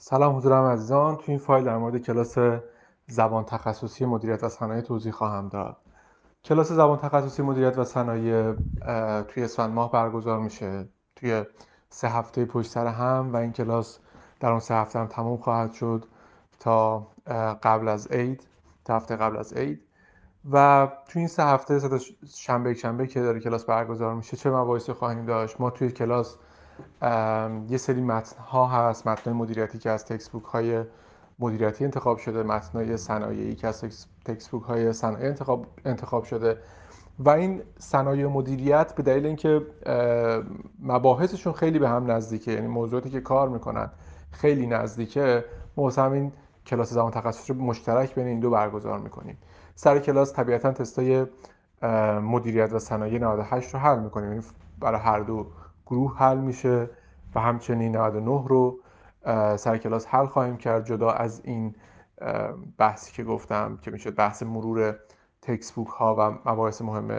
سلام حضور همه عزیزان. تو این فایل در مورد کلاس زبان تخصصی مدیریت و صنایع توضیح خواهم داد. کلاس زبان تخصصی مدیریت و صنایع توی اسفند ماه برگزار میشه توی 3 هفته پشت سر هم و این کلاس در اون 3 هفته هم تموم خواهد شد تا قبل از عید، تا هفته قبل از عید. و توی این 3 هفته شنبه یک شنبه که داره کلاس برگزار میشه چه مباحثی خواهیم داشت؟ ما توی کلاس یه سری متن ها هست، متن مدیریتی که از تکست بوک های مدیریتی انتخاب شده، متن های صنایعی که از تکست بوک های صنایع انتخاب شده و این صنایع مدیریت به دلیل اینکه مباحثشون خیلی به هم نزدیکه، یعنی موضوعاتی که کار میکنن خیلی نزدیکه، ما واسه همین کلاس زبان تخصصی رو مشترک بین این دو برگزار میکنیم. سر کلاس طبیعتا تستای مدیریت و صنایع 98 رو حل میکنیم، یعنی برای هر دو گروه حل میشه و همچنین 99 رو سر کلاس حل خواهیم کرد. جدا از این بحثی که گفتم که میشه بحث مرور تکست بوک ها و مباحث مهم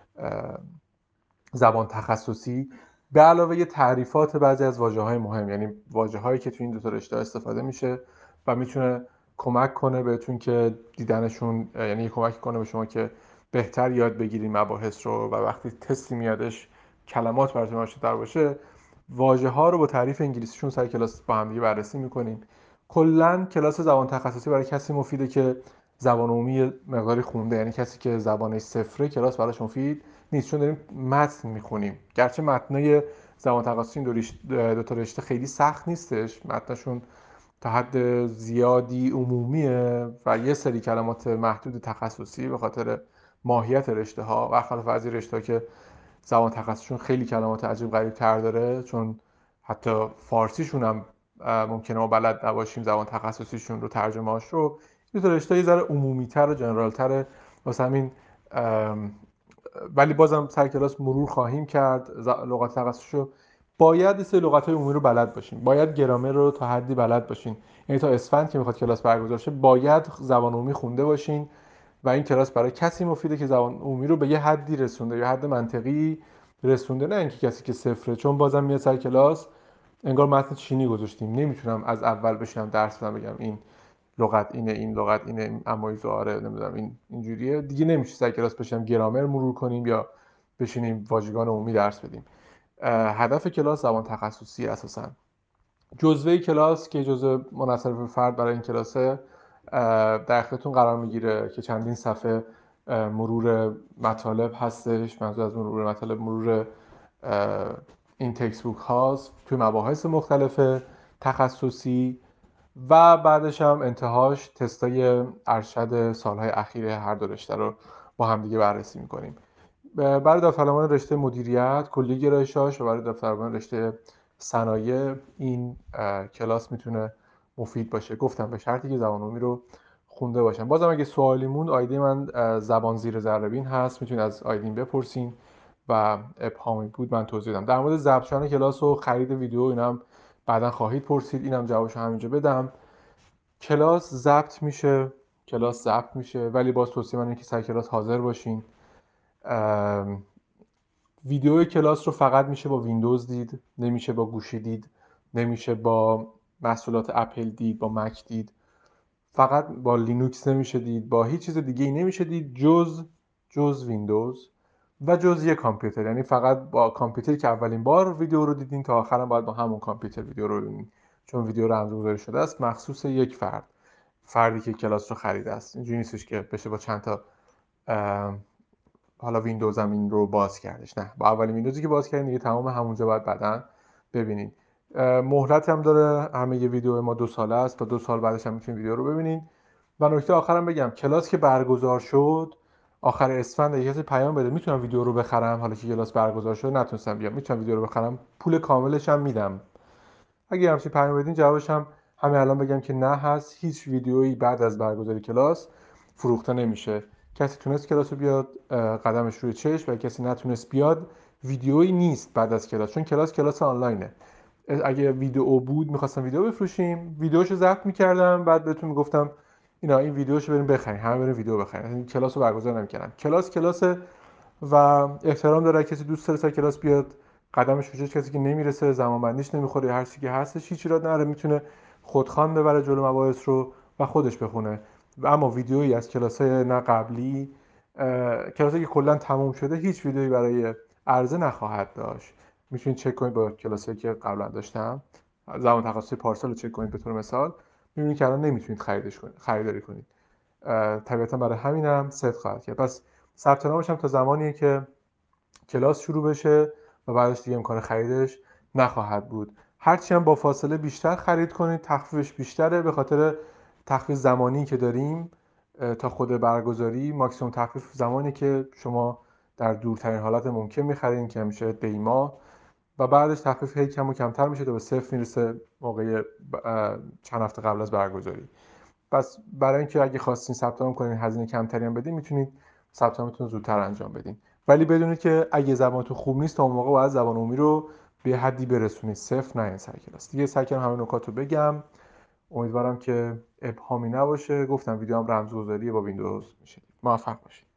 زبان تخصصی، به علاوه تعریفات بعضی از واژه‌های مهم، یعنی واژه‌هایی که تو این دو تا رشته استفاده میشه و میتونه کمک کنه بهتون که دیدنشون، یعنی کمک کنه به شما که بهتر یاد بگیرید مباحث رو و وقتی تستی میادش کلمات براتون آشکار باشه، واژه‌ها رو با تعریف انگلیسیشون سر کلاس با هم دیگه بررسی می‌کنیم. کلاً کلاس زبان تخصصی برای کسی مفیده که زبان عمومی مقداری خونده، یعنی کسی که زبانش صفره کلاس براش مفید نیست، چون داریم متن میخونیم. گرچه متنای زبان تخصصی این دو تا رشته خیلی سخت نیستش، متنشون تا حد زیادی عمومیه و یه سری کلمات محدود تخصصی به خاطر ماهیت رشته ها، برخلاف از این رشته ها که زبان تخصصیشون خیلی کلمات عجیب غریب تر داره، چون حتی فارسیشون هم ممکنه ما بلد نباشیم زبان تخصصیشون رو، ترجمه‌اش رو. این دو رشته یه ذره عمومی‌تر و جنرال‌تره، واسه همین ولی بازم سر کلاس مرور خواهیم کرد لغات تخصصی رو. باید سه لغت‌های عمومی رو بلد باشین، باید گرامر رو تا حدی بلد باشین، یعنی تا اسفند که میخواد کلاس برگزار شه باید زبان عمومی خونده باشین و این کلاس برای کسی مفیده که زبان عمومی رو به یه حدی رسونده، یا حد منطقی رسونده، نه اینکه کسی که صفره. چون بازم میاد سر کلاس انگار متن چینی گذاشتیم، نمیتونم از اول بشینم درس بدم بگم این لغت اینه، این لغت اینه، اما آره نمیدونم این اینجوریه دیگه. نمیشه سر کلاس بشینم گرامر مرور کنیم یا بشینیم واژگان عمومی درس بدیم. هدف کلاس زبان تخصصی اساساً. جزوه کلاس که جزوه منحصر به فرد برای این کلاسه در اختیارتون قرار میگیره که چندین صفحه مرور مطالب هستش. منظور از مرور مطالب مرور این تکست بوک هاست توی مباحث مختلف تخصصی و بعدش هم انتهاش تستای ارشد سالهای اخیر هر دو رشته رو با هم دیگه بررسی میکنیم. برای داوطلبان رشته مدیریت کلی گرایشاش و برای داوطلبان رشته صنایع این کلاس میتونه مفید باشه. گفتم به شرطی که زبان عمومی رو خونده باشم. بازم اگه سوالی موند، آیدی من زبان زیر ذره‌بین هست، میتونید از آیدین بپرسین و ابهامی بود من توضیح دادم. در مورد ضبط شدن کلاس و خرید ویدیو اینا هم بعدا خواهید پرسید، اینم جوابشو همینجا بدم. کلاس ضبط میشه ولی باز توصیه من اینه که سر کلاس حاضر باشین. ویدیو کلاس رو فقط میشه با ویندوز دید، نمیشه با گوشی دید، نمیشه با محصولات اپل دید، با مک دید، فقط با لینوکس نمیشه دید، با هیچ چیز دیگه ای نمیشه دید جز ویندوز و جز یک کامپیوتر. یعنی فقط با کامپیوتری که اولین بار ویدیو رو دیدین تا آخرم باید با همون کامپیوتر ویدیو رو ببینید، چون ویدیو رمزگذاری شده است مخصوص یک فردی که کلاس رو خریده است. اینجوری نیستش که بشه با چند تا حالا ویندوز هم این رو باز کردش، نه، با اولین ویندوزی که باز کردین دیگه تمام همونجا باید بعداً ببینید. مهلت هم داره، همه یه ویدیو ما 2 ساله است، تا 2 سال بعدش هم میتونید ویدیو رو ببینید. و نکته آخرم بگم، کلاس که برگزار شد آخر اسفند اگه کسی پیام بده میتونم ویدیو رو بخرم، حالا که کلاس برگزار شد نتونستم بیام، میتونم ویدیو رو بخرم، پول کاملش هم میدم. اگه همچین پیام بدین جوابش هم همین الان بگم که نه هست. هیچ ویدیویی بعد از برگزاری کلاس فروخته نمیشه. کسی تونست کلاس رو بیاد قدمش روی چشم و کسی نتونست بیاد ویدیویی نیست بعد از کلاس، چون کلاس آنلاینه. اگه ویدیو بود میخواستم ویدیو بفروشیم ویدیوشو ضبط میکردم بعد بهتون میگفتم این ویدیوشو بریم بخرید، همه بریم ویدیو بخرید. این کلاس رو برگزار نمیکردم. کلاس و احترام داره. کسی دوست داره کلاس بیاد قدمش روی کسی که نمیرسه، زمان بندیش نمیخوره، هر چیزی که هستش هیچ ایراد نداره، میتونه خودخوان ببره جلو مباحث رو و خودش بخونه. اما ویدیویی از کلاس‌های نه قبلی، کلاسی که کلا تموم شده، هیچ ویدیویی برای عرضه نخواهد داشت. میتونید چک کنید با کلاسایی که قبلا داشتم، زمان تخصصی پارسال رو چک کنید به طور مثال، میبینید که الان نمیتونید خریداری کنید. طبیعتا برای همینم صفر خواهد کرد. پس ثبت نامش هم تا زمانیه که کلاس شروع بشه و بعدش دیگه امکان خریدش نخواهد بود. هرچی هم با فاصله بیشتر خرید کنید تخفیفش بیشتره، به خاطر تخفیف زمانی که داریم تا خود برگزاری. ماکسیموم تخفیف زمانی که شما در دورترین حالت ممکن میخرین که میشه دیما، و بعدش تخفیف هی کم و کمتر میشه تا به صفر میرسه موقع چند هفته قبل از برگزاری. پس برای اینکه اگه خواستین ثبت نام کنین هزینه کمتری هم بدین، میتونید ثبت نامتون زودتر انجام بدین. ولی بدونید که اگه زبانتون خوب نیست، تا اون موقع باید زبان عمومی رو به حدی برسونید، صفر نه سر کلاس. دیگه سعی کردم همه نکات رو بگم، امیدوارم که ابهامی نباشه. گفتم ویدیو هم رمزگذاری با ویندوز میشه. موفق باشید.